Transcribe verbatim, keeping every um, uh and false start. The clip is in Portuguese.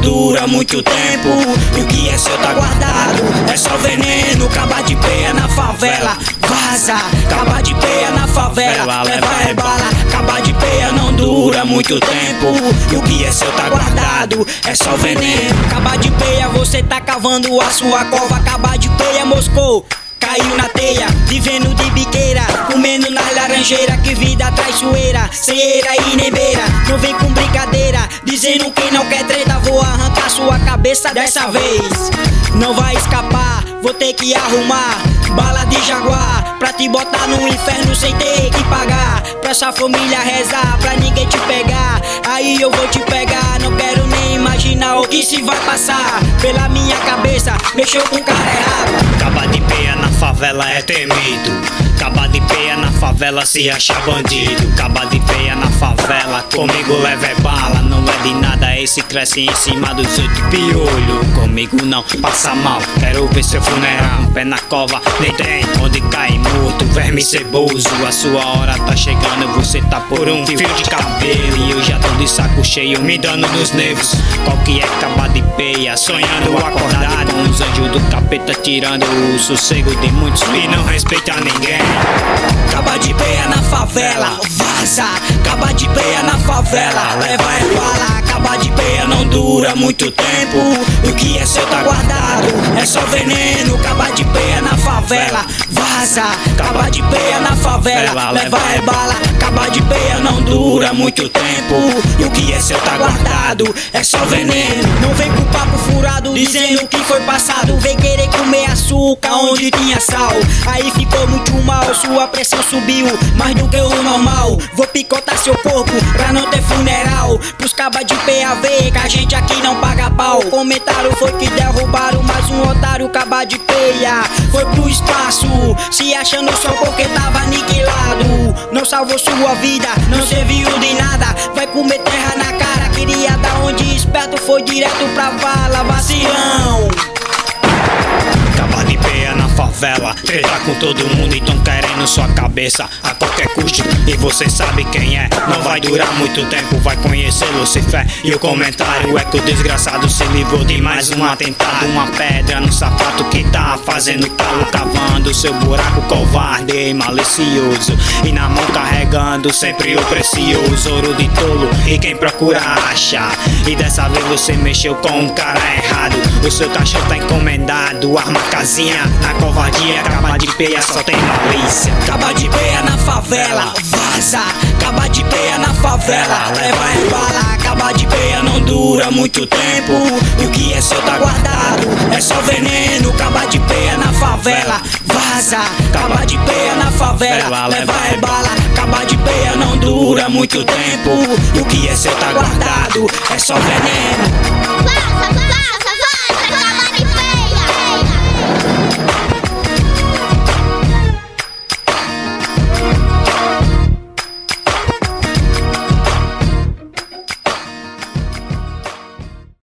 dura muito tempo. E o que é seu tá guardado, é só veneno. Caba de peia na favela, vaza. Caba de peia na favela, leva é bala. Caba de peia não dura muito tempo. E o que é seu tá guardado, é só veneno. Caba de peia, você tá cavando a sua cova. Caba de peia, Moscou caiu na teia, vivendo de biqueira, comendo nas laranjeiras. Que vida traiçoeira, sem eira e nem beira. Não vem com brincadeira, dizendo que não quer treta. Vou arrancar sua cabeça dessa vez. Não vai escapar, vou ter que arrumar bala de jaguar pra te botar no inferno sem ter que pagar. Pra sua família rezar, pra ninguém te pegar. Aí eu vou te pegar, não quero nem imaginar o que se vai passar pela minha cabeça. Mexeu com o cara errado. Caba de peia na favela é temido. Caba de peia na favela se acha bandido. Caba de peia na favela, comigo leva é bala. Não é de nada, esse cresce em cima dos oito piolho. Comigo não passa mal, quero ver seu funeral. Pé na cova, nem tem onde cai morto. Verme ceboso, a sua hora tá chegando. Você tá por um fio de cabelo e eu já tô de saco cheio, me dando nos nervos. Qual que é caba de peia? Sonhando acordado com os anjos do capeta, tirando o sossego de muitos e não respeita ninguém. Caba de peia na favela, vaza. Caba de peia na favela, leva é bala. Caba de peia não dura muito tempo. E o que é seu tá guardado, é só veneno. Caba de peia na favela, vaza. Caba de peia na favela, leva é bala. Caba de peia não dura muito tempo. E o que é seu tá guardado, é só veneno. Não vem com papo furado, dizendo que foi passado. Vem querer comer açúcar onde tinha sal. Aí ficou muito mal, sua pressão subiu mais do que o normal. Vou picotar seu corpo pra não ter funeral. Pros cabas de P A V, que a gente aqui não paga pau. Comentaram foi que derrubaram mais um otário. Caba de peia foi pro espaço, se achando só porque tava aniquilado. Não salvou sua vida, não serviu de nada. Vai comer terra na cara, queria dar onde esperto, foi direto pra vala, vacilão. Caba de peia na favela, treta com todo mundo e tão querendo sua cabeça a qualquer custo. E você sabe quem é, não vai durar muito tempo. Vai conhecer Lucifer e o comentário é que o desgraçado se livrou de mais um atentado. Uma pedra no sapato que tá fazendo calo, cavando seu buraco covarde e malicioso. E na mão carregando sempre o precioso ouro de tolo, e quem procura acha. E dessa vez você mexeu com um cara errado. O seu cachorro tá encomendado, arma casinha na covardia. Caba de peia só tem malícia. Caba de peia na favela, vaza. Caba de peia na favela, leva é bala. Caba de peia não dura muito tempo. E o que é seu tá guardado, é só veneno. Caba de peia na favela, vaza. Caba de peia na favela, leva é bala. Caba de peia não dura muito tempo. E o que é seu tá guardado, é só veneno. Vaza, vaza,